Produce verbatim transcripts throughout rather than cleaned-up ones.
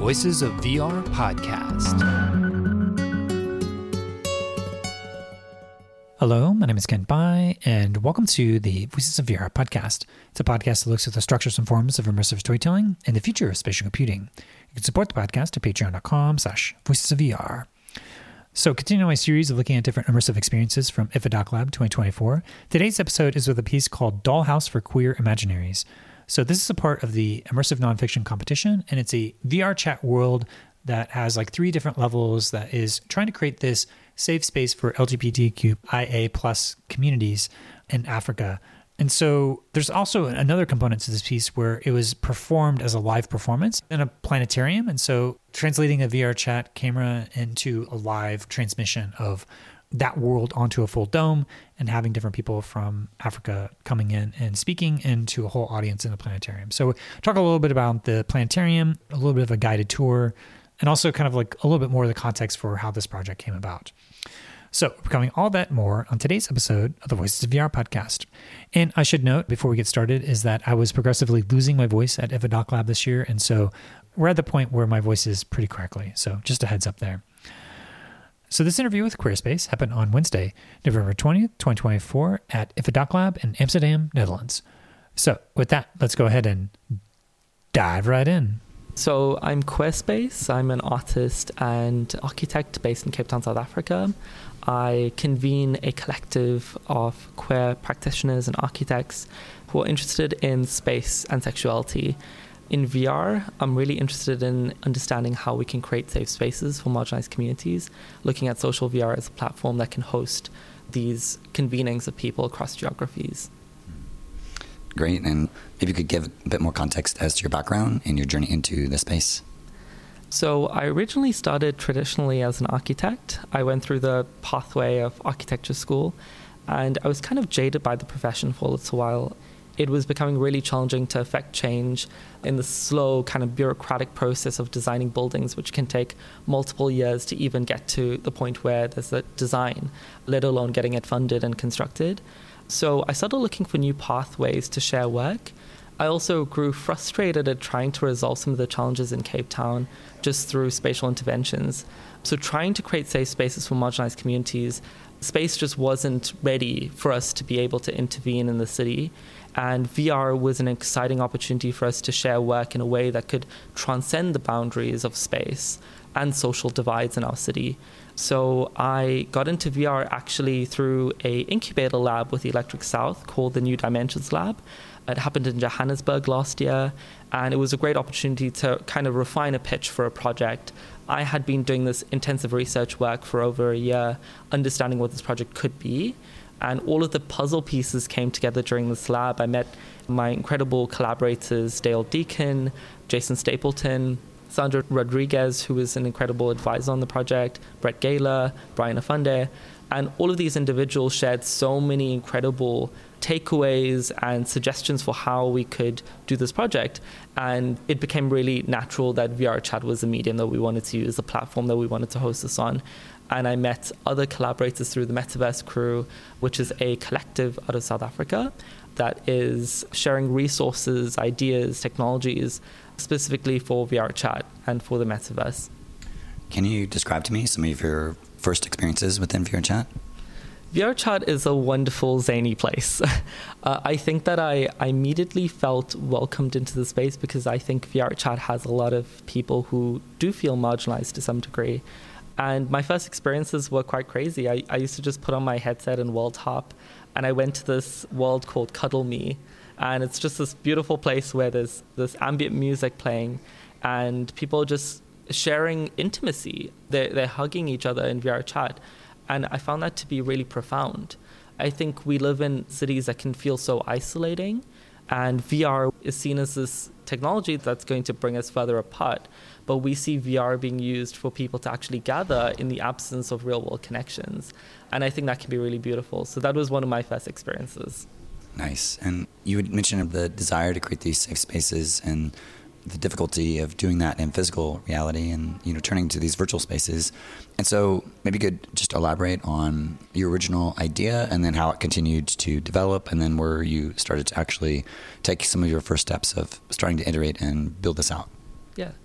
Voices of V R podcast. Hello, my name is Ken Bai, and welcome to the Voices of V R podcast. It's a podcast that looks at the structures and forms of immersive storytelling and the future of spatial computing. You can support the podcast at patreon.com slash voices of VR. So continuing my series of looking at different immersive experiences from I F A Doc Lab twenty twenty-four, today's episode is with a piece called Dollhouse for Queer Imaginaries. So this is a part of the immersive nonfiction competition, and it's a V R chat world that has like three different levels that is trying to create this safe space for L G B T Q I A plus communities in Africa. And so there's also another component to this piece where it was performed as a live performance in a planetarium. And so translating a V R chat camera into a live transmission of that world onto a full dome and having different people from Africa coming in and speaking into a whole audience in a planetarium. So talk a little bit about the planetarium, a little bit of a guided tour, and also kind of like a little bit more of the context for how this project came about. So we're covering all that more on today's episode of the Voices of V R podcast. And I should note before we get started is that I was progressively losing my voice at I F A Doc Lab this year. And so we're at the point where my voice is pretty crackly. So just a heads up there. So this interview with Queerspace happened on Wednesday, November twentieth, twenty twenty-four at I F A Doc Lab in Amsterdam, Netherlands. So with that, let's go ahead and dive right in. So I'm Queerspace. I'm an artist and architect based in Cape Town, South Africa. I convene a collective of queer practitioners and architects who are interested in space and sexuality. In V R, I'm really interested in understanding how we can create safe spaces for marginalized communities, looking at social V R as a platform that can host these convenings of people across geographies. Great, and maybe you could give a bit more context as to your background and your journey into the space. So I originally started traditionally as an architect. I went through the pathway of architecture school, and I was kind of jaded by the profession for a little while. It was becoming really challenging to affect change in the slow kind of bureaucratic process of designing buildings, which can take multiple years to even get to the point where there's a design, let alone getting it funded and constructed. So I started looking for new pathways to share work. I also grew frustrated at trying to resolve some of the challenges in Cape Town just through spatial interventions. So trying to create safe spaces for marginalized communities, space just wasn't ready for us to be able to intervene in the city. And V R was an exciting opportunity for us to share work in a way that could transcend the boundaries of space and social divides in our city. So I got into V R actually through a incubator lab with Electric South called the New Dimensions Lab. It happened in Johannesburg last year, and it was a great opportunity to kind of refine a pitch for a project. I had been doing this intensive research work for over a year, understanding what this project could be. And all of the puzzle pieces came together during this lab. I met my incredible collaborators, Dale Deacon, Jason Stapleton, Sandra Rodriguez, who was an incredible advisor on the project, Brett Gaylor, Brian Afunde. And all of these individuals shared so many incredible takeaways and suggestions for how we could do this project. And it became really natural that V R Chat was a medium that we wanted to use, a platform that we wanted to host this on. And I met other collaborators through the Metaverse Crew, which is a collective out of South Africa that is sharing resources, ideas, technologies, specifically for V R Chat and for the Metaverse. Can you describe to me some of your first experiences within V R Chat? V R Chat is a wonderful, zany place. uh, I think that I, I immediately felt welcomed into the space because I think V R Chat has a lot of people who do feel marginalized to some degree. And my first experiences were quite crazy. I, I used to just put on my headset and world hop, and I went to this world called Cuddle Me. And it's just this beautiful place where there's this ambient music playing and people just sharing intimacy. They're, they're hugging each other in V R Chat. And I found that to be really profound. I think we live in cities that can feel so isolating, and V R is seen as this technology that's going to bring us further apart. But we see V R being used for people to actually gather in the absence of real-world connections. And I think that can be really beautiful. So that was one of my first experiences. Nice. And you had mentioned the desire to create these safe spaces and the difficulty of doing that in physical reality and, you know, turning to these virtual spaces. And so maybe you could just elaborate on your original idea and then how it continued to develop and then where you started to actually take some of your first steps of starting to iterate and build this out. Yeah.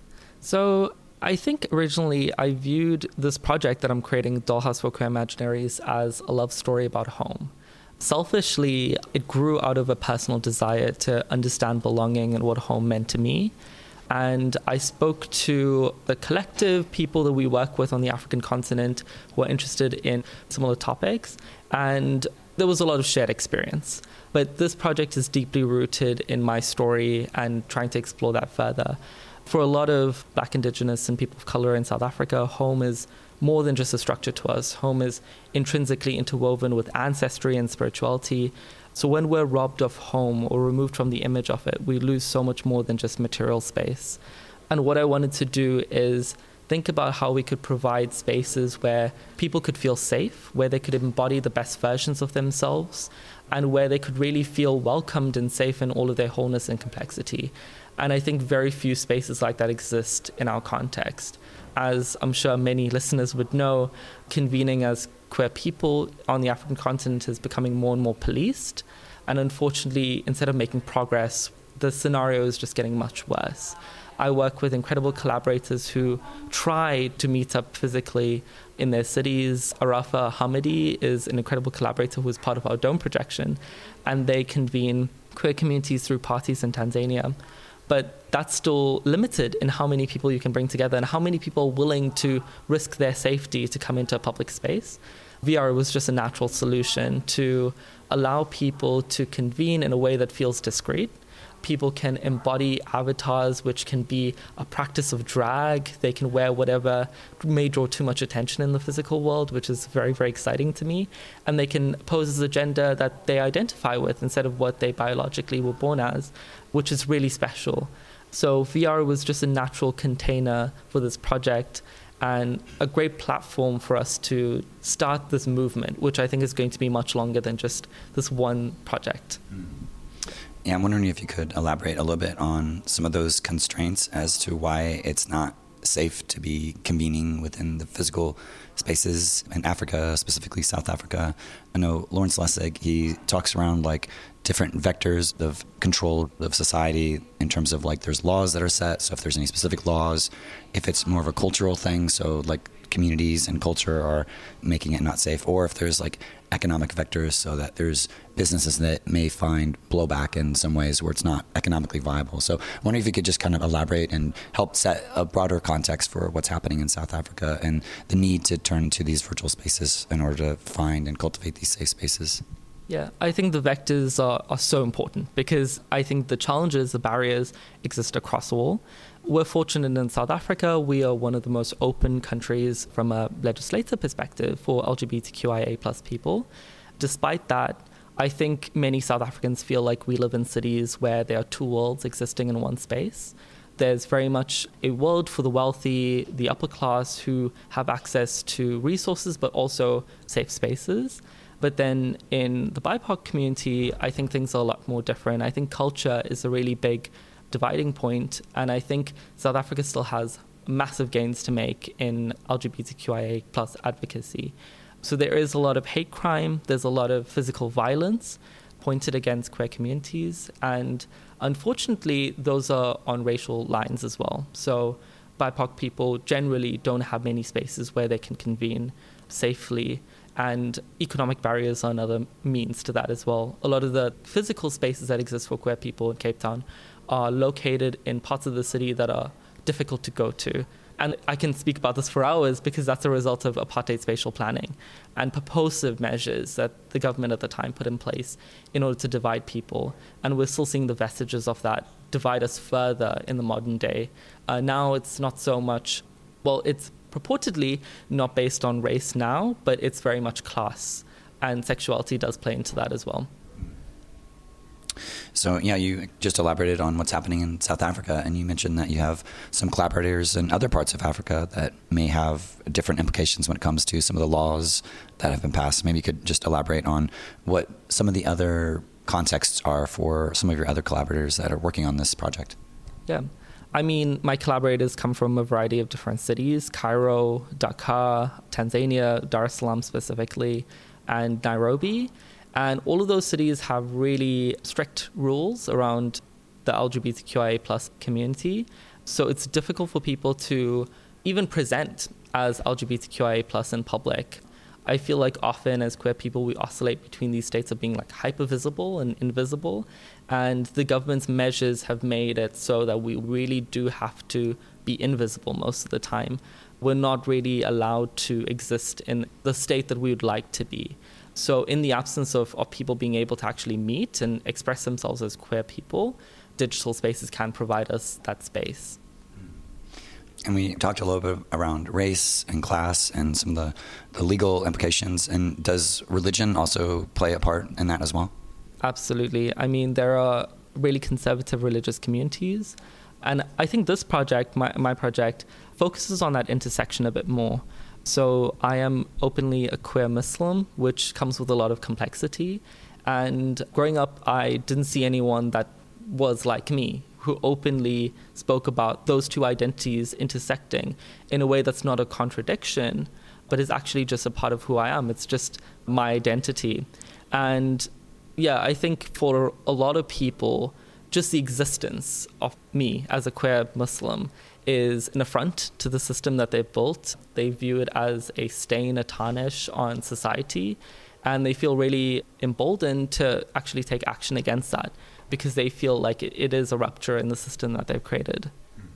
So I think originally I viewed this project that I'm creating, Dollhouse for Queer Imaginaries, as a love story about home. Selfishly, it grew out of a personal desire to understand belonging and what home meant to me. And I spoke to the collective people that we work with on the African continent who are interested in similar topics. And there was a lot of shared experience. But this project is deeply rooted in my story and trying to explore that further. For a lot of Black, Indigenous, and people of color in South Africa, home is more than just a structure to us. Home is intrinsically interwoven with ancestry and spirituality. So when we're robbed of home or removed from the image of it, we lose so much more than just material space. And what I wanted to do is think about how we could provide spaces where people could feel safe, where they could embody the best versions of themselves, and where they could really feel welcomed and safe in all of their wholeness and complexity. And I think very few spaces like that exist in our context. As I'm sure many listeners would know, convening as queer people on the African continent is becoming more and more policed. And unfortunately, instead of making progress, the scenario is just getting much worse. I work with incredible collaborators who try to meet up physically in their cities. Arafa Hamidi is an incredible collaborator who is part of our Dome projection, and they convene queer communities through parties in Tanzania. But that's still limited in how many people you can bring together and how many people are willing to risk their safety to come into a public space. V R was just a natural solution to allow people to convene in a way that feels discreet. People can embody avatars, which can be a practice of drag. They can wear whatever may draw too much attention in the physical world, which is very, very exciting to me. And they can pose as a gender that they identify with instead of what they biologically were born as, which is really special. So V R was just a natural container for this project and a great platform for us to start this movement, which I think is going to be much longer than just this one project. Mm. Yeah, I'm wondering if you could elaborate a little bit on some of those constraints as to why it's not safe to be convening within the physical spaces in Africa, specifically South Africa. I know Lawrence Lessig, he talks around like different vectors of control of society in terms of like there's laws that are set. So if there's any specific laws, if it's more of a cultural thing, so like communities and culture are making it not safe, or if there's like economic vectors, so that there's businesses that may find blowback in some ways where it's not economically viable. So I wonder if you could just kind of elaborate and help set a broader context for what's happening in South Africa and the need to turn to these virtual spaces in order to find and cultivate these safe spaces. Yeah, I think the vectors are, are so important because I think the challenges, the barriers exist across all. We're fortunate in South Africa. We are one of the most open countries from a legislative perspective for L G B T Q I A plus people. Despite that, I think many South Africans feel like we live in cities where there are two worlds existing in one space. There's very much a world for the wealthy, the upper class who have access to resources, but also safe spaces. But then in the B I P O C community, I think things are a lot more different. I think culture is a really big dividing point, and I think South Africa still has massive gains to make in L G B T Q I A plus advocacy. So there is a lot of hate crime, there's a lot of physical violence pointed against queer communities, and unfortunately those are on racial lines as well. So B I P O C people generally don't have many spaces where they can convene safely, and economic barriers are another means to that as well. A lot of the physical spaces that exist for queer people in Cape Town are located in parts of the city that are difficult to go to. And I can speak about this for hours because that's a result of apartheid spatial planning and purposive measures that the government at the time put in place in order to divide people. And we're still seeing the vestiges of that divide us further in the modern day. Uh, now it's not so much, well, it's purportedly not based on race now, but it's very much class, and sexuality does play into that as well. So, yeah, you just elaborated on what's happening in South Africa, and you mentioned that you have some collaborators in other parts of Africa that may have different implications when it comes to some of the laws that have been passed. Maybe you could just elaborate on what some of the other contexts are for some of your other collaborators that are working on this project. Yeah. I mean, my collaborators come from a variety of different cities: Cairo, Dakar, Tanzania, Dar es Salaam specifically, and Nairobi. And all of those cities have really strict rules around the L G B T Q I A plus community. So it's difficult for people to even present as L G B T Q I A plus in public. I feel like often as queer people, we oscillate between these states of being like hyper-visible and invisible. And the government's measures have made it so that we really do have to be invisible most of the time. We're not really allowed to exist in the state that we would like to be. So in the absence of, of people being able to actually meet and express themselves as queer people, digital spaces can provide us that space. And we talked a little bit around race and class and some of the, the legal implications. And does religion also play a part in that as well? Absolutely. I mean, there are really conservative religious communities. And I think this project, my, my project, focuses on that intersection a bit more. So I am openly a queer Muslim, which comes with a lot of complexity. And growing up, I didn't see anyone that was like me, who openly spoke about those two identities intersecting in a way that's not a contradiction, but is actually just a part of who I am. It's just my identity. And yeah, I think for a lot of people, just the existence of me as a queer Muslim is an affront to the system that they've built. They view it as a stain, a tarnish on society, and they feel really emboldened to actually take action against that, because they feel like it is a rupture in the system that they've created.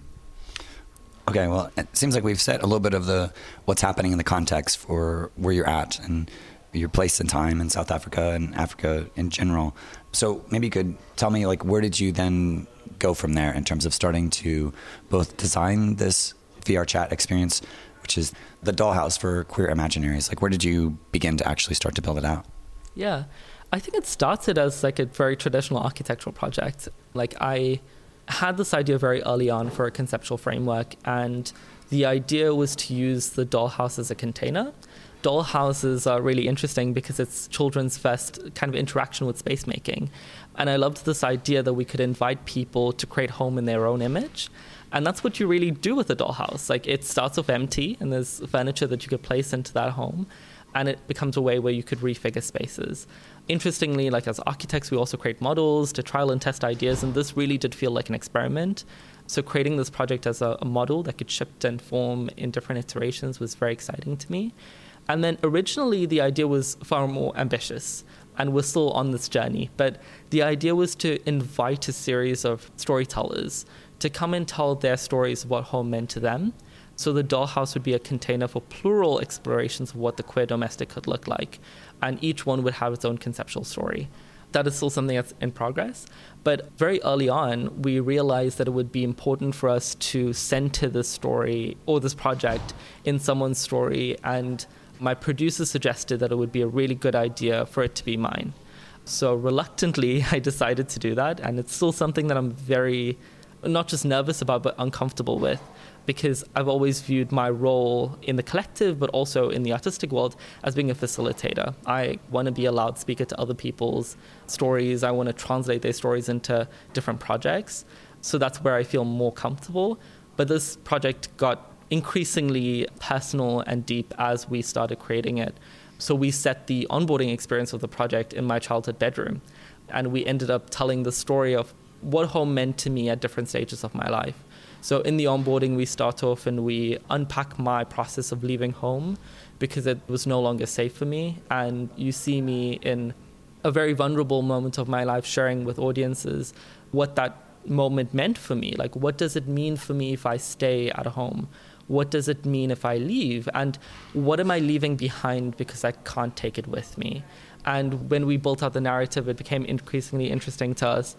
Okay, well, it seems like we've set a little bit of the what's happening in the context for where you're at and your place in time in South Africa and Africa in general. So maybe you could tell me, like, where did you then go from there in terms of starting to both design this V R chat experience, which is the dollhouse for queer imaginaries? Like, where did you begin to actually start to build it out? Yeah. I think it started as like a very traditional architectural project. Like I had this idea very early on for a conceptual framework, and the idea was to use the dollhouse as a container. Dollhouses are really interesting because it's children's first kind of interaction with space making. And I loved this idea that we could invite people to create home in their own image. And that's what you really do with a dollhouse. Like it starts off empty and there's furniture that you could place into that home, and it becomes a way where you could refigure spaces. Interestingly, like as architects, we also create models to trial and test ideas, and this really did feel like an experiment. So creating this project as a, a model that could shift and form in different iterations was very exciting to me. And then originally the idea was far more ambitious, and we're still on this journey. But the idea was to invite a series of storytellers to come and tell their stories of what home meant to them. So the dollhouse would be a container for plural explorations of what the queer domestic could look like. And each one would have its own conceptual story. That is still something that's in progress. But very early on, we realized that it would be important for us to center this story or this project in someone's story. And my producer suggested that it would be a really good idea for it to be mine. So reluctantly, I decided to do that. And it's still something that I'm very, not just nervous about, but uncomfortable with, because I've always viewed my role in the collective, but also in the artistic world, as being a facilitator. I want to be a loudspeaker to other people's stories. I want to translate their stories into different projects. So that's where I feel more comfortable. But this project got increasingly personal and deep as we started creating it. So we set the onboarding experience of the project in my childhood bedroom. And we ended up telling the story of what home meant to me at different stages of my life. So in the onboarding, we start off and we unpack my process of leaving home because it was no longer safe for me. And you see me in a very vulnerable moment of my life sharing with audiences what that moment meant for me. Like, what does it mean for me if I stay at home? What does it mean if I leave? And what am I leaving behind because I can't take it with me? And when we built out the narrative, it became increasingly interesting to us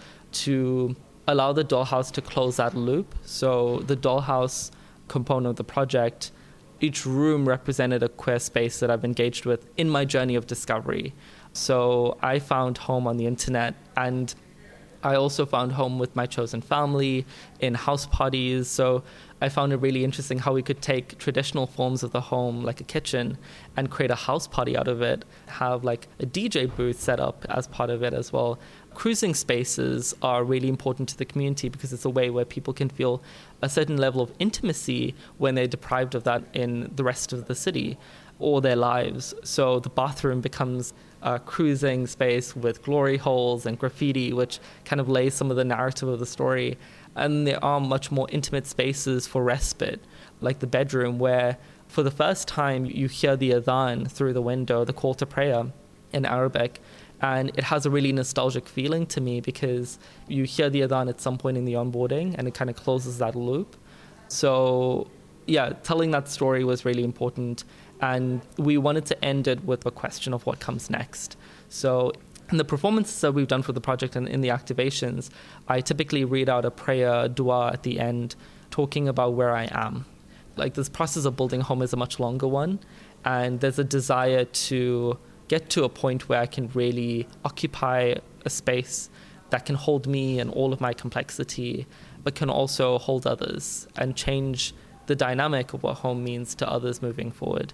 to allow the dollhouse to close that loop. So the dollhouse component of the project, each room represented a queer space that I've engaged with in my journey of discovery. So I found home on the internet, and I also found home with my chosen family in house parties. So I found it really interesting how we could take traditional forms of the home, like a kitchen, and create a house party out of it, have like a D J booth set up as part of it as well. Cruising spaces are really important to the community because it's a way where people can feel a certain level of intimacy when they're deprived of that in the rest of the city or their lives. So the bathroom becomes a cruising space with glory holes and graffiti, which kind of lays some of the narrative of the story. And there are much more intimate spaces for respite, like the bedroom, where for the first time you hear the adhan through the window, the call to prayer in Arabic. And it has a really nostalgic feeling to me because you hear the adhan at some point in the onboarding and it kind of closes that loop. So yeah, telling that story was really important. And we wanted to end it with a question of what comes next. So in the performances that we've done for the project and in the activations, I typically read out a prayer, a dua at the end, talking about where I am. Like this process of building home is a much longer one. And there's a desire to get to a point where I can really occupy a space that can hold me and all of my complexity, but can also hold others and change the dynamic of what home means to others moving forward.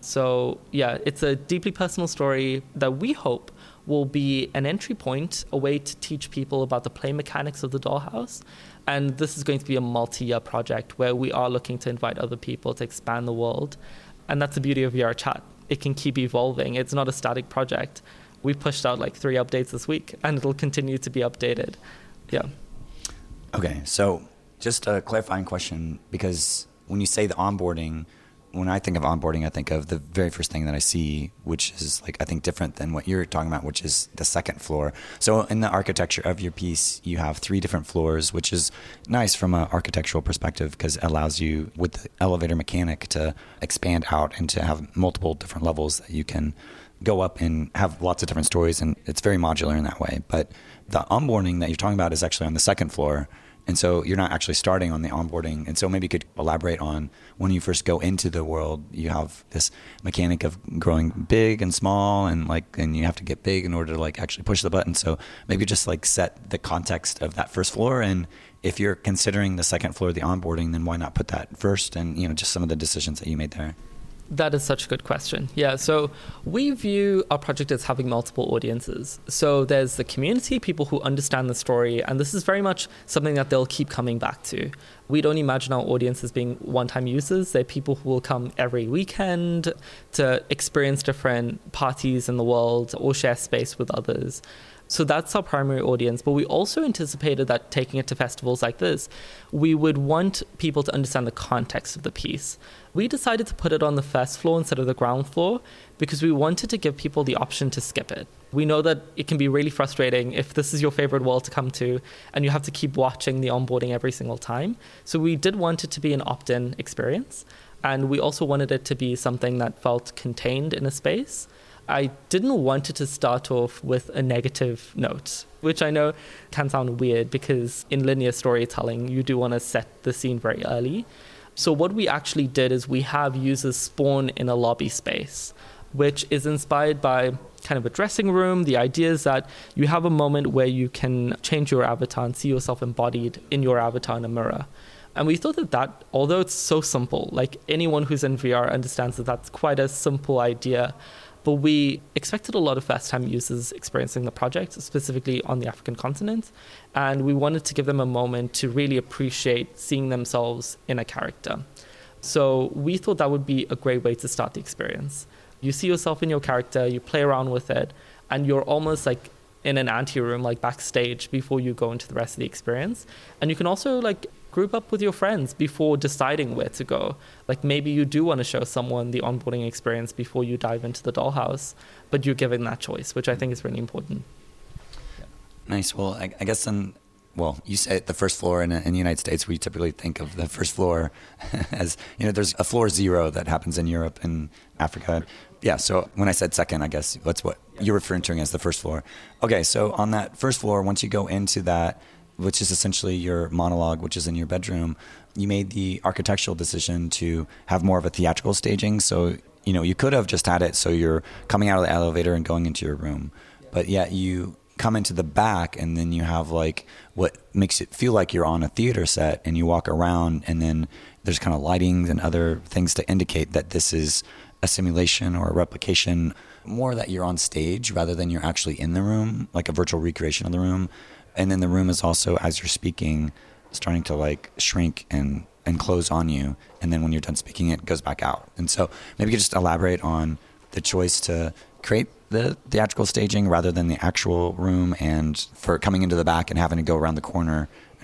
So yeah, it's a deeply personal story that we hope will be an entry point, a way to teach people about the play mechanics of the dollhouse. And this is going to be a multi-year project where we are looking to invite other people to expand the world. And that's the beauty of V R Chat. It can keep evolving. It's not a static project. We've pushed out like three updates this week, and it'll continue to be updated. Yeah. Okay, so just a clarifying question, because when you say the onboarding, when I think of onboarding, I think of the very first thing that I see, which is like, I think different than what you're talking about, which is the second floor. So in the architecture of your piece, you have three different floors, which is nice from an architectural perspective because it allows you with the elevator mechanic to expand out and to have multiple different levels that you can go up and have lots of different stories. And it's very modular in that way. But the onboarding that you're talking about is actually on the second floor. And so you're not actually starting on the onboarding. And so maybe you could elaborate on when you first go into the world, you have this mechanic of growing big and small and like, and you have to get big in order to like actually push the button. So maybe just like set the context of that first floor. And if you're considering the second floor, the onboarding, then why not put that first? And, you know, just some of the decisions that you made there. That is such a good question. Yeah, so we view our project as having multiple audiences. So there's the community, people who understand the story, and this is very much something that they'll keep coming back to. We don't imagine our audience as being one-time users. They're people who will come every weekend to experience different parties in the world or share space with others. So that's our primary audience. But we also anticipated that taking it to festivals like this, we would want people to understand the context of the piece. We decided to put it on the first floor instead of the ground floor because we wanted to give people the option to skip it. We know that it can be really frustrating if this is your favorite world to come to and you have to keep watching the onboarding every single time. So we did want it to be an opt-in experience. And we also wanted it to be something that felt contained in a space. I didn't want it to start off with a negative note, which I know can sound weird because in linear storytelling, you do want to set the scene very early. So what we actually did is we have users spawn in a lobby space, which is inspired by kind of a dressing room. The idea is that you have a moment where you can change your avatar and see yourself embodied in your avatar in a mirror. And we thought that that, although it's so simple, like anyone who's in V R understands that that's quite a simple idea, but we expected a lot of first-time users experiencing the project, specifically on the African continent. And we wanted to give them a moment to really appreciate seeing themselves in a character. So we thought that would be a great way to start the experience. You see yourself in your character, you play around with it, and you're almost like in an anteroom, like backstage before you go into the rest of the experience. And you can also like group up with your friends before deciding where to go. Like maybe you do want to show someone the onboarding experience before you dive into the dollhouse, but you're given that choice, which I think is really important. Yeah. Nice. Well, I, I guess then, well, you say the first floor in, in the United States, we typically think of the first floor as, you know, there's a floor zero that happens in Europe and Africa. Yeah, so when I said second, I guess that's what you're referring to as the first floor. Okay, so on that first floor, once you go into that, which is essentially your monologue, which is in your bedroom, you made the architectural decision to have more of a theatrical staging. So, you know, you could have just had it so you're coming out of the elevator and going into your room. But yet you come into the back and then you have like what makes it feel like you're on a theater set and you walk around and then there's kind of lighting and other things to indicate that this is a simulation or a replication, more that you're on stage rather than you're actually in the room, like a virtual recreation of the room. And then the room is also, as you're speaking, starting to like shrink and, and close on you. And then when you're done speaking, it goes back out. And so maybe you could just elaborate on the choice to create the theatrical staging rather than the actual room and for coming into the back and having to go around the corner and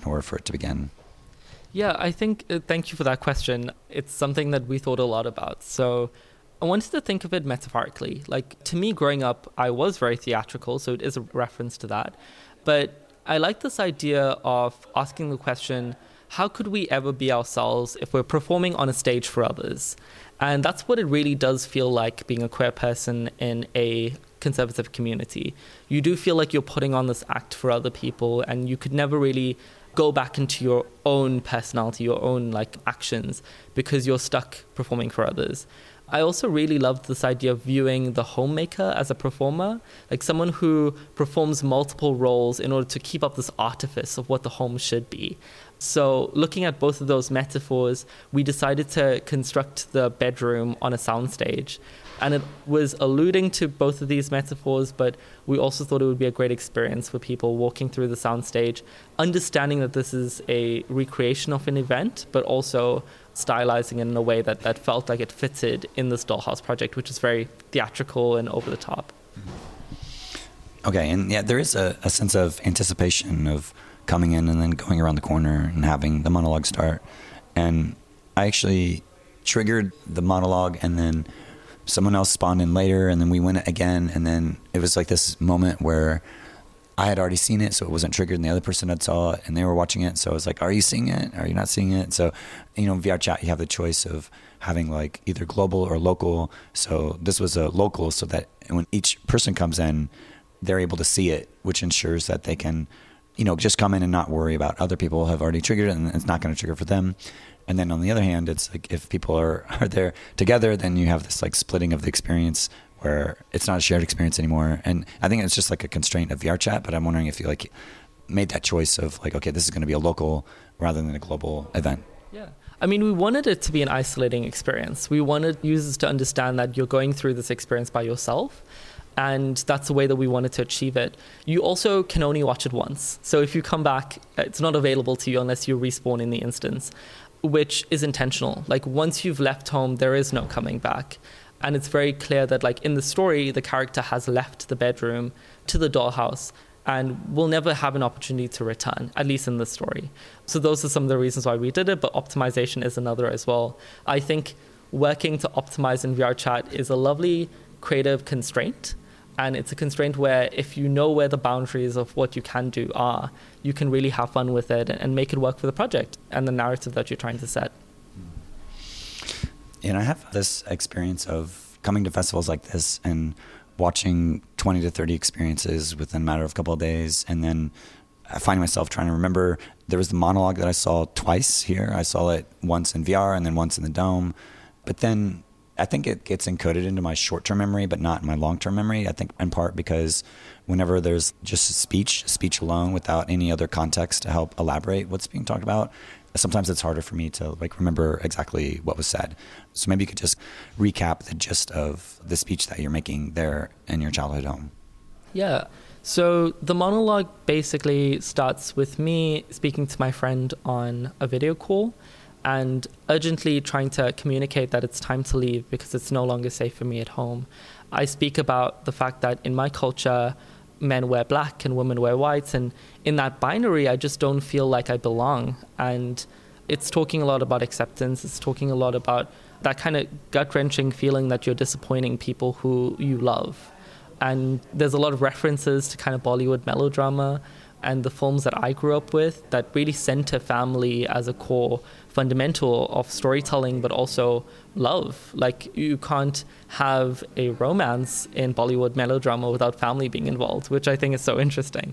in order for it to begin? Yeah, I think, uh, thank you for that question. It's something that we thought a lot about. So I wanted to think of it metaphorically. Like, to me, growing up, I was very theatrical, so it is a reference to that. But I like this idea of asking the question, how could we ever be ourselves if we're performing on a stage for others? And that's what it really does feel like being a queer person in a conservative community. You do feel like you're putting on this act for other people, and you could never really go back into your own personality, your own like actions, because you're stuck performing for others. I also really loved this idea of viewing the homemaker as a performer, like someone who performs multiple roles in order to keep up this artifice of what the home should be. So looking at both of those metaphors, we decided to construct the bedroom on a soundstage. And it was alluding to both of these metaphors, but we also thought it would be a great experience for people walking through the soundstage, understanding that this is a recreation of an event, but also stylizing it in a way that, that felt like it fitted in this Dollhouse project, which is very theatrical and over the top. Okay, and yeah, there is a, a sense of anticipation of coming in and then going around the corner and having the monologue start. And I actually triggered the monologue, and then someone else spawned in later, and then we went again, and then it was like this moment where I had already seen it, so it wasn't triggered, and the other person had saw it, and they were watching it, so I was like, are you seeing it? Are you not seeing it? So, you know, in V R Chat, you have the choice of having like either global or local. So this was a local, so that when each person comes in, they're able to see it, which ensures that they can, you know, just come in and not worry about other people have already triggered it, and it's not going to trigger for them. And then on the other hand, it's like if people are, are there together, then you have this like splitting of the experience where it's not a shared experience anymore. And I think it's just like a constraint of V R Chat, but I'm wondering if you like made that choice of like, okay, this is going to be a local rather than a global event. Yeah. I mean, we wanted it to be an isolating experience. We wanted users to understand that you're going through this experience by yourself. And that's the way that we wanted to achieve it. You also can only watch it once. So if you come back, it's not available to you unless you respawn in the instance, which is intentional. Like once you've left home, there is no coming back. And it's very clear that like in the story, the character has left the bedroom to the dollhouse and will never have an opportunity to return, at least in the story. So those are some of the reasons why we did it, but optimization is another as well. I think working to optimize in V R Chat is a lovely creative constraint. And it's a constraint where if you know where the boundaries of what you can do are, you can really have fun with it and make it work for the project and the narrative that you're trying to set. And I have this experience of coming to festivals like this and watching twenty to thirty experiences within a matter of a couple of days. And then I find myself trying to remember, there was the monologue that I saw twice here. I saw it once in V R and then once in the Dome. But then I think it gets encoded into my short-term memory, but not my long-term memory. I think in part because whenever there's just speech, speech alone without any other context to help elaborate what's being talked about, sometimes it's harder for me to like remember exactly what was said. So maybe you could just recap the gist of the speech that you're making there in your childhood home. Yeah. So the monologue basically starts with me speaking to my friend on a video call and urgently trying to communicate that it's time to leave because it's no longer safe for me at home. I speak about the fact that in my culture, men wear black and women wear white, and in that binary, I just don't feel like I belong. And it's talking a lot about acceptance. It's talking a lot about that kind of gut-wrenching feeling that you're disappointing people who you love. And there's a lot of references to kind of Bollywood melodrama and the films that I grew up with that really center family as a core fundamental of storytelling, but also love. Like you can't have a romance in Bollywood melodrama without family being involved, which I think is so interesting.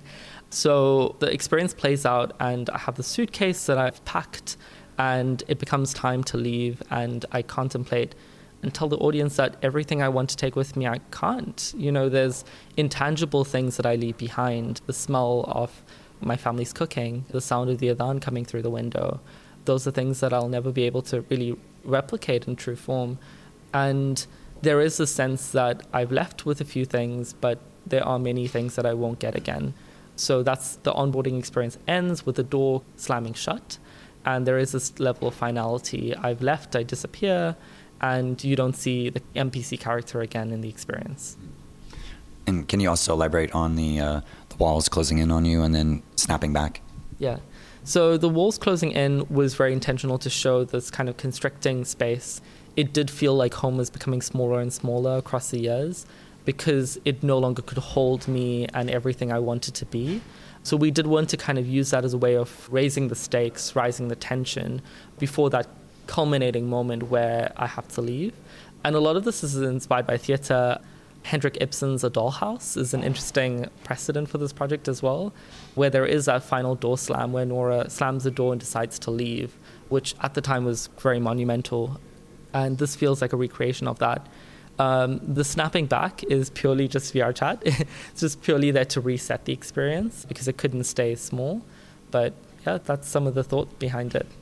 So the experience plays out and I have the suitcase that I've packed and it becomes time to leave, and I contemplate and tell the audience that everything I want to take with me, I can't. You know, there's intangible things that I leave behind. The smell of my family's cooking, the sound of the adhan coming through the window. Those are things that I'll never be able to really replicate in true form. And there is a sense that I've left with a few things, but there are many things that I won't get again. So that's the onboarding experience ends with the door slamming shut. And there is this level of finality. I've left, I disappear, and you don't see the N P C character again in the experience. And can you also elaborate on the uh, the walls closing in on you and then snapping back? Yeah. So the walls closing in was very intentional to show this kind of constricting space. It did feel like home was becoming smaller and smaller across the years because it no longer could hold me and everything I wanted to be. So we did want to kind of use that as a way of raising the stakes, rising the tension before that culminating moment where I have to leave. And a lot of this is inspired by theatre. Henrik Ibsen's A Dollhouse is an interesting precedent for this project as well, where there is that final door slam where Nora slams the door and decides to leave, which at the time was very monumental. And this feels like a recreation of that. Um, the snapping back is purely just V R chat. It's just purely there to reset the experience because it couldn't stay small. But yeah, that's some of the thought behind it.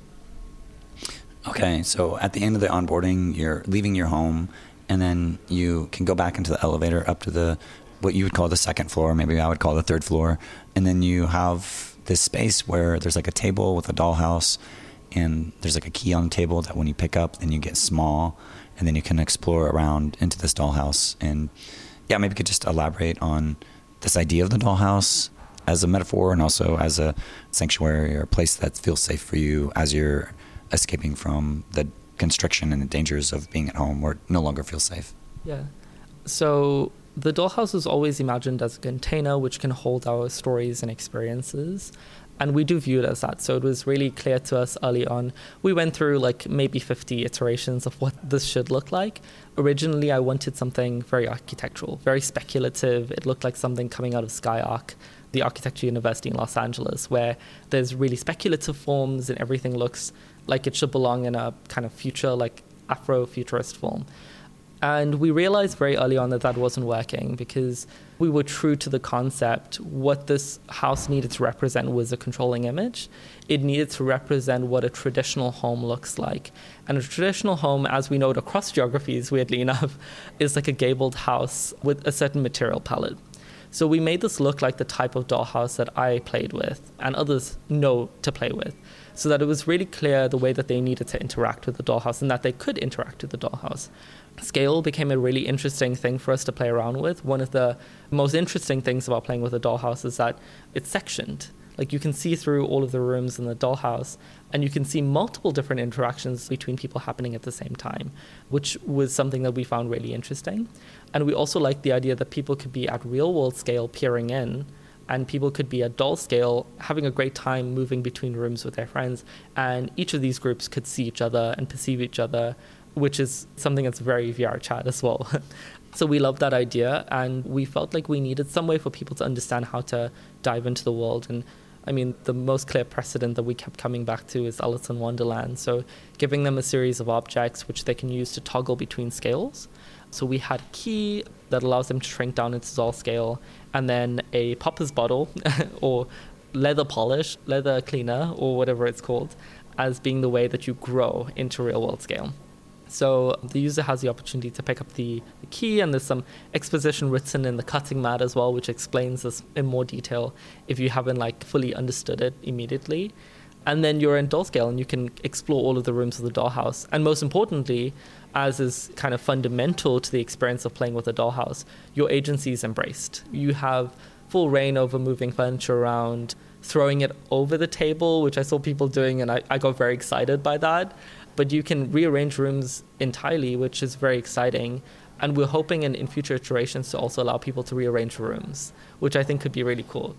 Okay, so at the end of the onboarding, you're leaving your home, and then you can go back into the elevator up to the what you would call the second floor, maybe I would call the third floor, and then you have this space where there's like a table with a dollhouse, and there's like a key on the table that when you pick up, then you get small, and then you can explore around into this dollhouse. And yeah, maybe you could just elaborate on this idea of the dollhouse as a metaphor and also as a sanctuary or a place that feels safe for you as you're escaping from the constriction and the dangers of being at home where it no longer feels safe. Yeah. So the dollhouse is always imagined as a container which can hold our stories and experiences. And we do view it as that. So it was really clear to us early on. We went through like maybe fifty iterations of what this should look like. Originally, I wanted something very architectural, very speculative. It looked like something coming out of SkyArc, the architecture university in Los Angeles, where there's really speculative forms and everything looks like it should belong in a kind of future, like Afro-futurist form. And we realized very early on that that wasn't working because we were true to the concept. What this house needed to represent was a controlling image. It needed to represent what a traditional home looks like. And a traditional home, as we know it across geographies, weirdly enough, is like a gabled house with a certain material palette. So we made this look like the type of dollhouse that I played with and others know to play with, so that it was really clear the way that they needed to interact with the dollhouse and that they could interact with the dollhouse. Scale became a really interesting thing for us to play around with. One of the most interesting things about playing with a dollhouse is that it's sectioned. Like you can see through all of the rooms in the dollhouse and you can see multiple different interactions between people happening at the same time, which was something that we found really interesting. And we also liked the idea that people could be at real world scale peering in, and people could be at doll scale having a great time moving between rooms with their friends. And each of these groups could see each other and perceive each other, which is something that's very V R chat as well. So we loved that idea, and we felt like we needed some way for people to understand how to dive into the world. And I mean, the most clear precedent that we kept coming back to is Alice in Wonderland. So giving them a series of objects which they can use to toggle between scales. So we had a key that allows them to shrink down into doll scale, and then a Popper's bottle or leather polish, leather cleaner, or whatever it's called, as being the way that you grow into real world scale. So the user has the opportunity to pick up the, the key, and there's some exposition written in the cutting mat as well, which explains this in more detail if you haven't like fully understood it immediately. And then you're in doll scale and you can explore all of the rooms of the dollhouse. And most importantly, as is kind of fundamental to the experience of playing with a dollhouse, your agency is embraced. You have full reign over moving furniture around, throwing it over the table, which I saw people doing, and I, I got very excited by that. But you can rearrange rooms entirely, which is very exciting. And we're hoping in, in future iterations to also allow people to rearrange rooms, which I think could be really cool.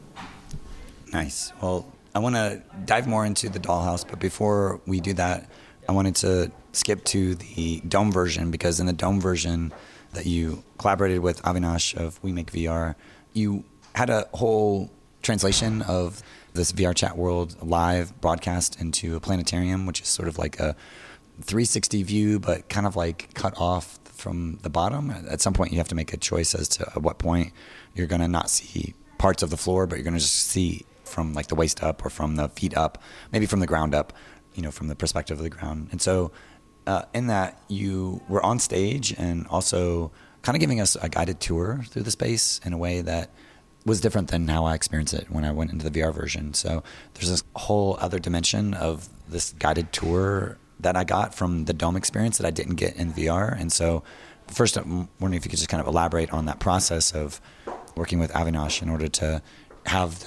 Nice. Well, I want to dive more into the dollhouse, but before we do that, I wanted to skip to the Dome version, because in the Dome version that you collaborated with Avinash of We Make V R, you had a whole translation of this V R chat world live broadcast into a planetarium, which is sort of like a three sixty view, but kind of like cut off from the bottom. At some point, you have to make a choice as to at what point you're going to not see parts of the floor, but you're going to just see from like the waist up or from the feet up, maybe from the ground up, you know, from the perspective of the ground. And so uh, in that, you were on stage and also kind of giving us a guided tour through the space in a way that was different than how I experienced it when I went into the V R version. So there's this whole other dimension of this guided tour that I got from the Dome experience that I didn't get in V R. And so first, I'm wondering if you could just kind of elaborate on that process of working with Avinash in order to have this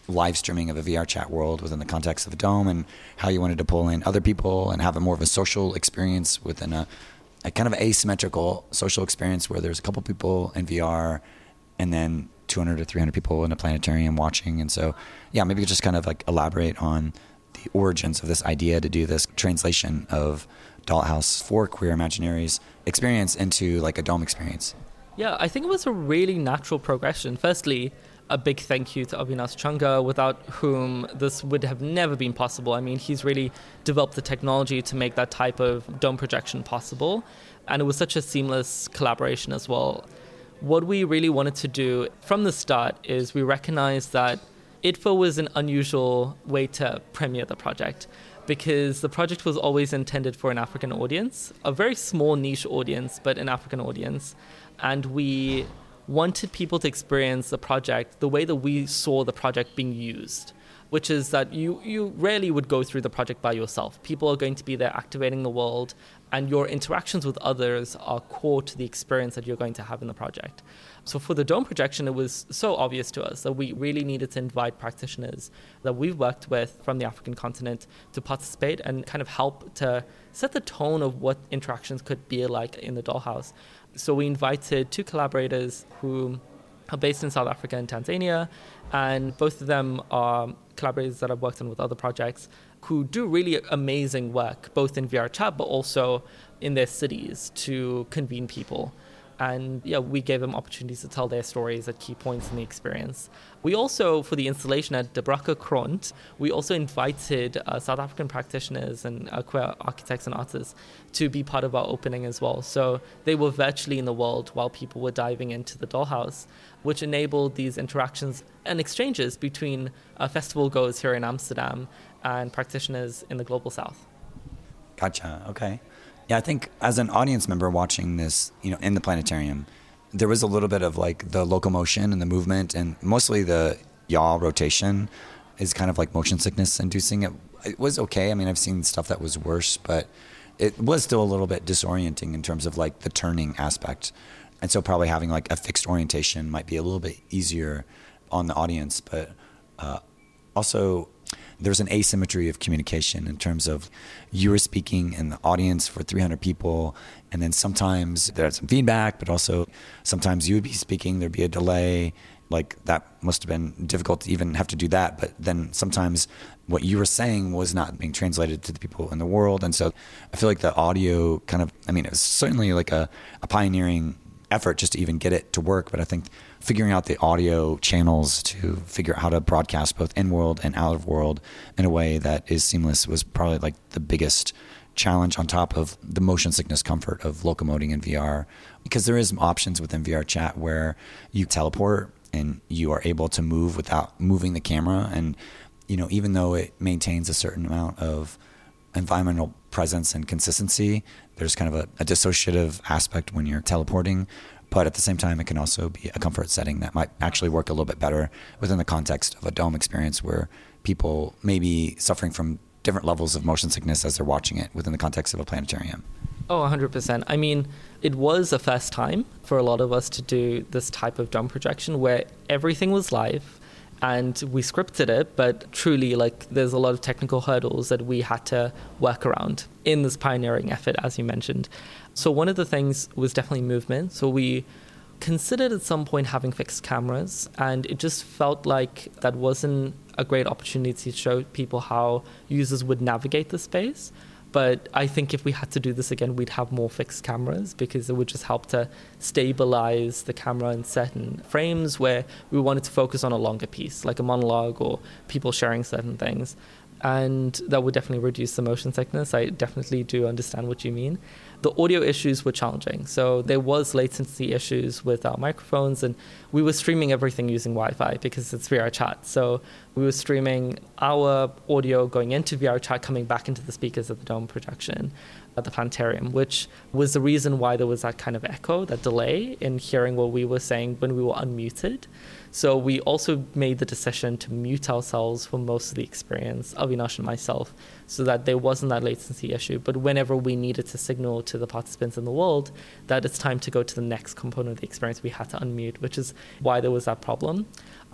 live streaming of a V R chat world within the context of a dome, and how you wanted to pull in other people and have a more of a social experience within a, a kind of asymmetrical social experience where there's a couple people in V R and then two hundred or three hundred people in a planetarium watching. And so, yeah, maybe you just kind of like elaborate on the origins of this idea to do this translation of Dollhouse for Queer Imaginaries experience into like a dome experience. Yeah, I think it was a really natural progression. Firstly, a big thank you to Avinash Changa, without whom this would have never been possible. I mean, he's really developed the technology to make that type of dome projection possible. And it was such a seamless collaboration as well. What we really wanted to do from the start is we recognized that I T F O was an unusual way to premiere the project, because the project was always intended for an African audience, a very small niche audience, but an African audience. And we wanted people to experience the project the way that we saw the project being used, which is that you, you rarely would go through the project by yourself. People are going to be there activating the world, and your interactions with others are core to the experience that you're going to have in the project. So for the dome projection, it was so obvious to us that we really needed to invite practitioners that we've worked with from the African continent to participate and kind of help to set the tone of what interactions could be like in the Dollhouse. So we invited two collaborators who are based in South Africa and Tanzania, and both of them are collaborators that I've worked on with other projects who do really amazing work, both in V R chat, but also in their cities to convene people. And yeah, we gave them opportunities to tell their stories at key points in the experience. We also, for the installation at De Brakke Kront, we also invited uh, South African practitioners and uh, queer architects and artists to be part of our opening as well. So they were virtually in the world while people were diving into the Dollhouse, which enabled these interactions and exchanges between uh, festival goers here in Amsterdam and practitioners in the Global South. Gotcha. Okay. Yeah, I think as an audience member watching this, you know, in the planetarium, there was a little bit of like the locomotion and the movement, and mostly the yaw rotation is kind of like motion sickness inducing. It, it was okay. I mean, I've seen stuff that was worse, but it was still a little bit disorienting in terms of like the turning aspect. And so probably having like a fixed orientation might be a little bit easier on the audience, but uh, also there's an asymmetry of communication in terms of you were speaking in the audience for three hundred people, and then sometimes there's some feedback, but also sometimes you would be speaking, there'd be a delay. Like that must have been difficult to even have to do that. But then sometimes what you were saying was not being translated to the people in the world. And so I feel like the audio kind of, I mean, it was certainly like a, a pioneering effort just to even get it to work. But I think figuring out the audio channels to figure out how to broadcast both in world and out of world in a way that is seamless was probably like the biggest challenge, on top of the motion sickness comfort of locomoting in V R, because there is options within V R chat where you teleport and you are able to move without moving the camera. And, you know, even though it maintains a certain amount of environmental presence and consistency, there's kind of a, a dissociative aspect when you're teleporting. But at the same time, it can also be a comfort setting that might actually work a little bit better within the context of a dome experience where people may be suffering from different levels of motion sickness as they're watching it within the context of a planetarium. Oh, one hundred percent. I mean, it was a first time for a lot of us to do this type of dome projection where everything was live and we scripted it, but truly, like, there's a lot of technical hurdles that we had to work around in this pioneering effort, as you mentioned. So one of the things was definitely movement. So we considered at some point having fixed cameras, and it just felt like that wasn't a great opportunity to show people how users would navigate the space. But I think if we had to do this again, we'd have more fixed cameras, because it would just help to stabilize the camera in certain frames where we wanted to focus on a longer piece, like a monologue or people sharing certain things. And that would definitely reduce the motion sickness. I definitely do understand what you mean. The audio issues were challenging. So there was latency issues with our microphones, and we were streaming everything using Wi-Fi because it's V R chat. So we were streaming our audio going into V R chat, coming back into the speakers of the dome projection at the planetarium, which was the reason why there was that kind of echo, that delay in hearing what we were saying when we were unmuted. So we also made the decision to mute ourselves for most of the experience, Avinash and myself, so that there wasn't that latency issue. But whenever we needed to signal to the participants in the world that it's time to go to the next component of the experience, we had to unmute, which is why there was that problem.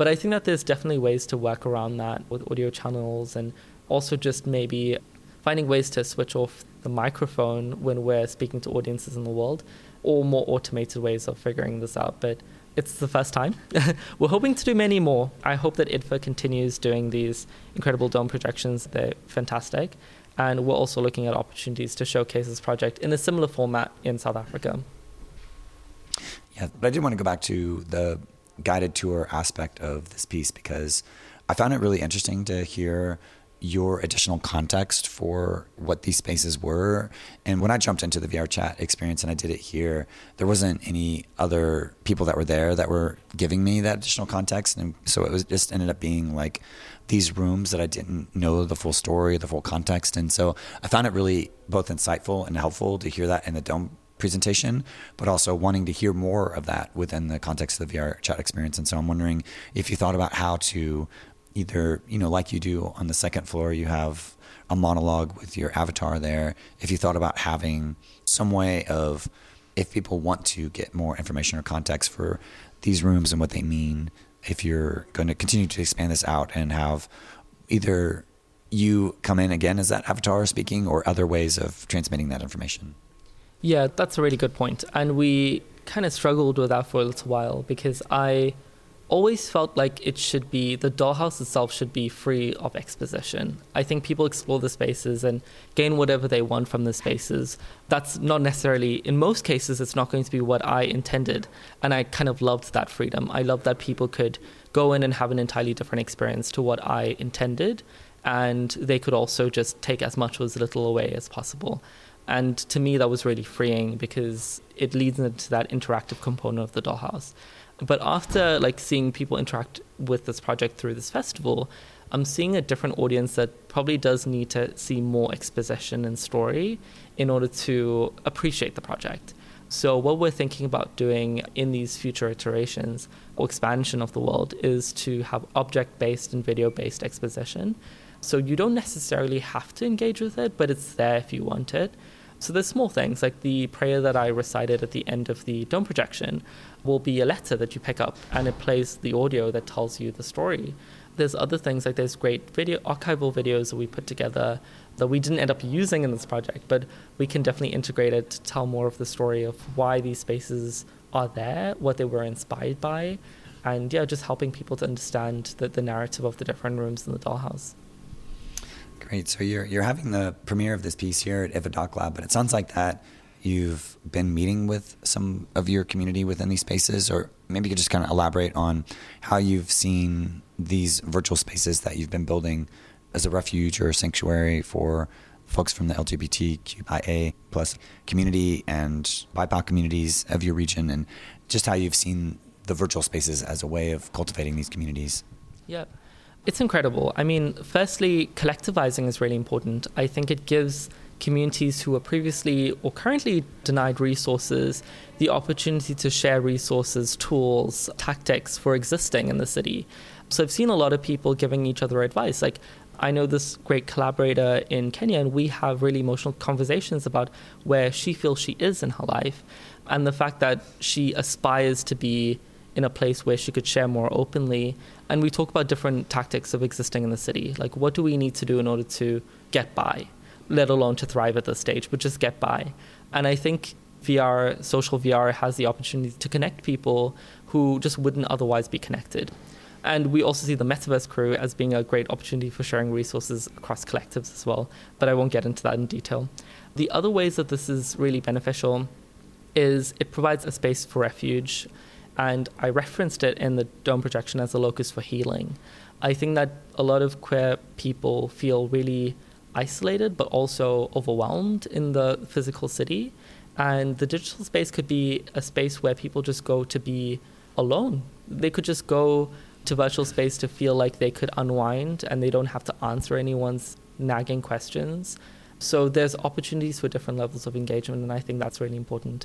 But I think that there's definitely ways to work around that with audio channels, and also just maybe finding ways to switch off the microphone when we're speaking to audiences in the world, or more automated ways of figuring this out. But it's the first time. We're hoping to do many more. I hope that I D F A continues doing these incredible dome projections. They're fantastic. And we're also looking at opportunities to showcase this project in a similar format in South Africa. Yeah, but I did want to go back to the guided tour aspect of this piece, because I found it really interesting to hear your additional context for what these spaces were. And when I jumped into the V R chat experience and I did it here, there wasn't any other people that were there that were giving me that additional context. And so it was just ended up being like these rooms that I didn't know the full story, the full context. And so I found it really both insightful and helpful to hear that in the Dome presentation, but also wanting to hear more of that within the context of the V R chat experience. And so I'm wondering if you thought about how to either, you know, like you do on the second floor, you have a monologue with your avatar there. If you thought about having some way of, if people want to get more information or context for these rooms and what they mean, if you're going to continue to expand this out and have either you come in again as that avatar speaking or other ways of transmitting that information. Yeah, that's a really good point. And we kind of struggled with that for a little while, because I always felt like it should be, the dollhouse itself should be free of exposition. I think people explore the spaces and gain whatever they want from the spaces. That's not necessarily, in most cases, it's not going to be what I intended. And I kind of loved that freedom. I loved that people could go in and have an entirely different experience to what I intended. And they could also just take as much or as little away as possible. And to me, that was really freeing, because it leads into that interactive component of the dollhouse. But after like seeing people interact with this project through this festival, I'm seeing a different audience that probably does need to see more exposition and story in order to appreciate the project. So what we're thinking about doing in these future iterations or expansion of the world is to have object-based and video-based exposition. So you don't necessarily have to engage with it, but it's there if you want it. So there's small things, like the prayer that I recited at the end of the dome projection will be a letter that you pick up, and it plays the audio that tells you the story. There's other things, like there's great video archival videos that we put together that we didn't end up using in this project, but we can definitely integrate it to tell more of the story of why these spaces are there, what they were inspired by, and yeah, just helping people to understand the, the narrative of the different rooms in the dollhouse. Great. So you're you're having the premiere of this piece here at I F A Doc Lab, but it sounds like that you've been meeting with some of your community within these spaces, or maybe you could just kind of elaborate on how you've seen these virtual spaces that you've been building as a refuge or a sanctuary for folks from the L G B T Q I A plus community and B I P O C communities of your region, and just how you've seen the virtual spaces as a way of cultivating these communities. Yeah. It's incredible. I mean, firstly, collectivizing is really important. I think it gives communities who are previously or currently denied resources the opportunity to share resources, tools, tactics for existing in the city. So I've seen a lot of people giving each other advice. Like, I know this great collaborator in Kenya, and we have really emotional conversations about where she feels she is in her life, and the fact that she aspires to be in a place where she could share more openly. And we talk about different tactics of existing in the city. Like, what do we need to do in order to get by, let alone to thrive at this stage, but just get by. And I think V R, social V R, has the opportunity to connect people who just wouldn't otherwise be connected. And we also see the Metaverse crew as being a great opportunity for sharing resources across collectives as well. But I won't get into that in detail. The other ways that this is really beneficial is it provides a space for refuge. And I referenced it in the dome projection as a locus for healing. I think that a lot of queer people feel really isolated, but also overwhelmed in the physical city. And the digital space could be a space where people just go to be alone. They could just go to virtual space to feel like they could unwind and they don't have to answer anyone's nagging questions. So there's opportunities for different levels of engagement, and I think that's really important.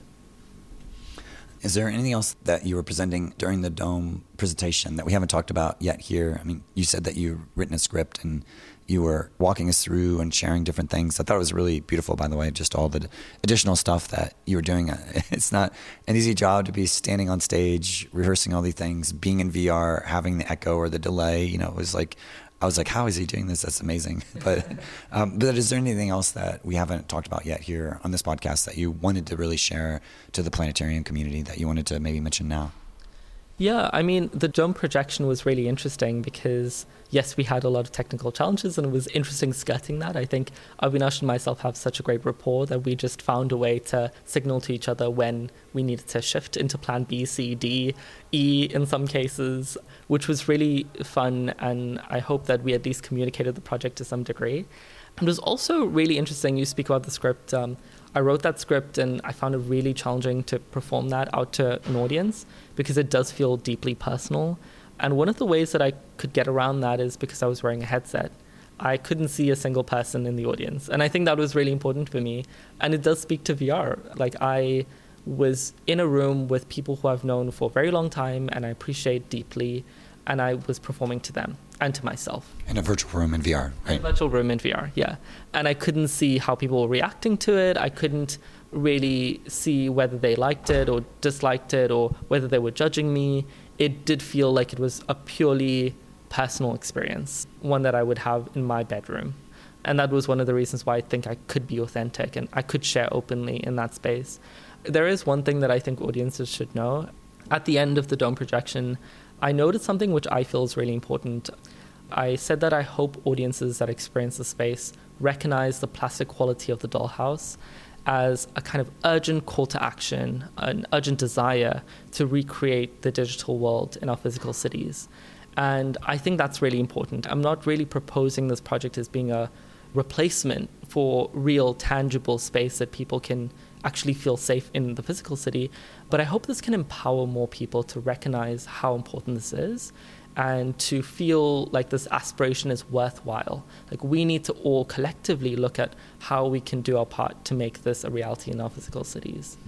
Is there anything else that you were presenting during the Dome presentation that we haven't talked about yet here? I mean, you said that you've written a script and you were walking us through and sharing different things. I thought it was really beautiful, by the way, just all the additional stuff that you were doing. It's not an easy job to be standing on stage, rehearsing all these things, being in V R, having the echo or the delay. You know, it was like, I was like, how is he doing this? That's amazing. But, um, but is there anything else that we haven't talked about yet here on this podcast that you wanted to really share to the planetarium community that you wanted to maybe mention now? Yeah, I mean, the dome projection was really interesting because, yes, we had a lot of technical challenges and it was interesting skirting that. I think Avinash and myself have such a great rapport that we just found a way to signal to each other when we needed to shift into plan B, C, D, E in some cases, which was really fun. And I hope that we at least communicated the project to some degree. It was also really interesting. You speak about the script. Um, I wrote that script and I found it really challenging to perform that out to an audience because it does feel deeply personal. And one of the ways that I could get around that is because I was wearing a headset. I couldn't see a single person in the audience. And I think that was really important for me. And it does speak to V R. Like, I was in a room with people who I've known for a very long time and I appreciate deeply. And I was performing to them and to myself. In a virtual room in V R, right? In a virtual room in V R, yeah. And I couldn't see how people were reacting to it. I couldn't really see whether they liked it or disliked it or whether they were judging me. It did feel like it was a purely personal experience, one that I would have in my bedroom. And that was one of the reasons why I think I could be authentic and I could share openly in that space. There is one thing that I think audiences should know. At the end of the dome projection, I noticed something which I feel is really important. I said that I hope audiences that experience the space recognize the plastic quality of the dollhouse as a kind of urgent call to action, an urgent desire to recreate the digital world in our physical cities. And I think that's really important. I'm not really proposing this project as being a replacement for real, tangible space that people can actually feel safe in the physical city. But I hope this can empower more people to recognize how important this is and to feel like this aspiration is worthwhile. Like, we need to all collectively look at how we can do our part to make this a reality in our physical cities.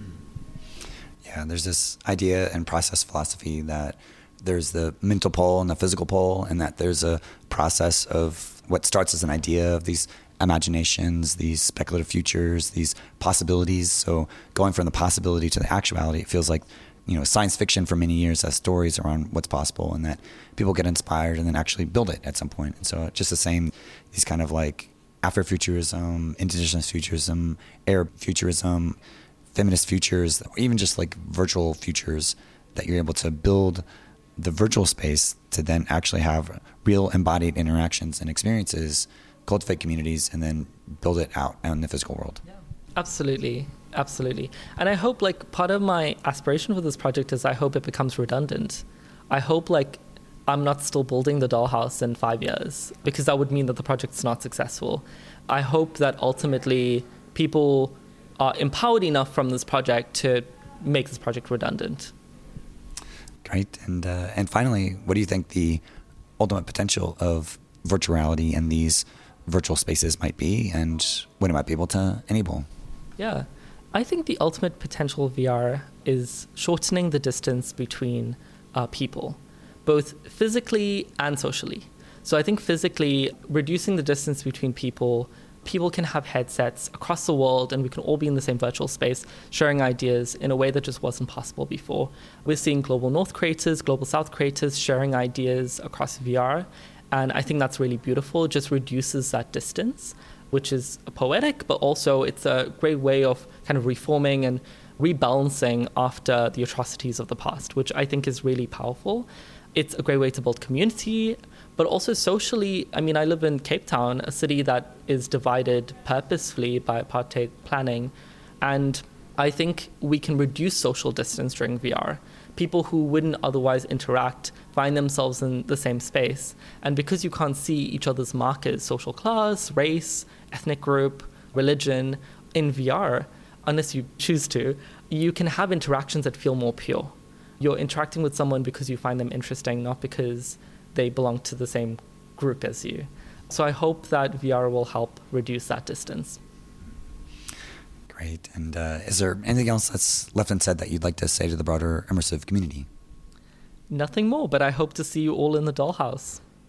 Yeah, there's this idea and process philosophy that there's the mental pole and the physical pole, and that there's a process of what starts as an idea of these imaginations, these speculative futures, these possibilities. So going from the possibility to the actuality, it feels like, you know, science fiction for many years has stories around what's possible, and that people get inspired and then actually build it at some point. And so just the same, these kind of like Afrofuturism, indigenous futurism, Arab futurism, feminist futures, or even just like virtual futures, that you're able to build the virtual space to then actually have real embodied interactions and experiences, cultivate communities, and then build it out in the physical world. Yeah. Absolutely. Absolutely. And I hope, like, part of my aspiration for this project is I hope it becomes redundant. I hope, like, I'm not still building the dollhouse in five years, because that would mean that the project's not successful. I hope that ultimately people are empowered enough from this project to make this project redundant. Great. And uh, and finally, what do you think the ultimate potential of virtual reality and these virtual spaces might be, and what it might be able to enable? Yeah. I think the ultimate potential of V R is shortening the distance between uh, people, both physically and socially. So I think physically, reducing the distance between people, people can have headsets across the world and we can all be in the same virtual space, sharing ideas in a way that just wasn't possible before. We're seeing global North creators, global South creators sharing ideas across V R. And I think that's really beautiful. It just reduces that distance, which is poetic, but also it's a great way of kind of reforming and rebalancing after the atrocities of the past, which I think is really powerful. It's a great way to build community, but also socially. I mean, I live in Cape Town, a city that is divided purposefully by apartheid planning. And I think we can reduce social distance during V R. People who wouldn't otherwise interact find themselves in the same space. And because you can't see each other's markers, social class, race, ethnic group, religion, in V R, unless you choose to, you can have interactions that feel more pure. You're interacting with someone because you find them interesting, not because they belong to the same group as you. So I hope that V R will help reduce that distance. Great. And uh, is there anything else that's left unsaid that you'd like to say to the broader immersive community? Nothing more, but I hope to see you all in the dollhouse.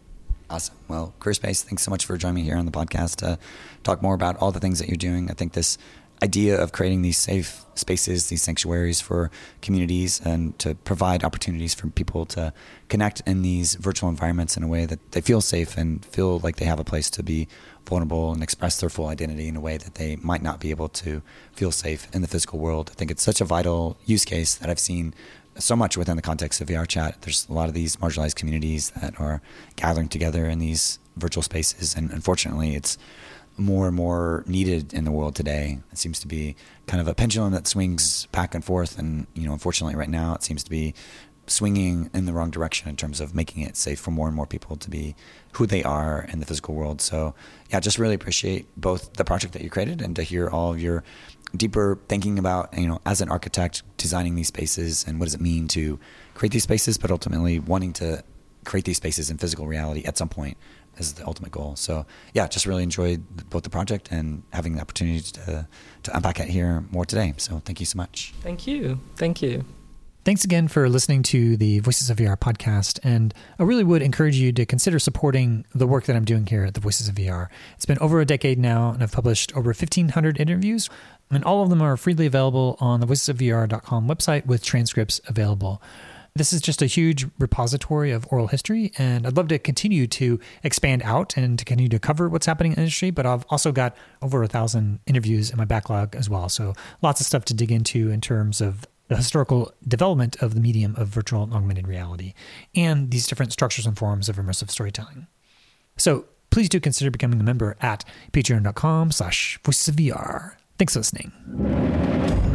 Awesome. Well, CareerSpace, thanks so much for joining me here on the podcast to talk more about all the things that you're doing. I think this idea of creating these safe spaces, these sanctuaries for communities, and to provide opportunities for people to connect in these virtual environments in a way that they feel safe and feel like they have a place to be vulnerable and express their full identity in a way that they might not be able to feel safe in the physical world. I think it's such a vital use case that I've seen so much within the context of V R Chat. There's a lot of these marginalized communities that are gathering together in these virtual spaces, and unfortunately it's more and more needed in the world today. It seems to be kind of a pendulum that swings back and forth, and you know, unfortunately right now it seems to be swinging in the wrong direction in terms of making it safe for more and more people to be who they are in the physical world. So yeah, just really appreciate both the project that you created and to hear all of your deeper thinking about, you know, as an architect designing these spaces and what does it mean to create these spaces, but ultimately wanting to create these spaces in physical reality at some point is the ultimate goal. So yeah, just really enjoyed both the project and having the opportunity to, to unpack it here more today. So thank you so much. Thank you. Thank you. Thanks again for listening to the Voices of V R podcast, and I really would encourage you to consider supporting the work that I'm doing here at the Voices of V R. It's been over a decade now, and I've published over fifteen hundred interviews, and all of them are freely available on the voices of v r dot com website with transcripts available. This is just a huge repository of oral history, and I'd love to continue to expand out and to continue to cover what's happening in the industry, but I've also got over a thousand interviews in my backlog as well, so lots of stuff to dig into in terms of the historical development of the medium of virtual and augmented reality, and these different structures and forms of immersive storytelling. So please do consider becoming a member at patreon dot com slash voices of V R. Thanks for listening.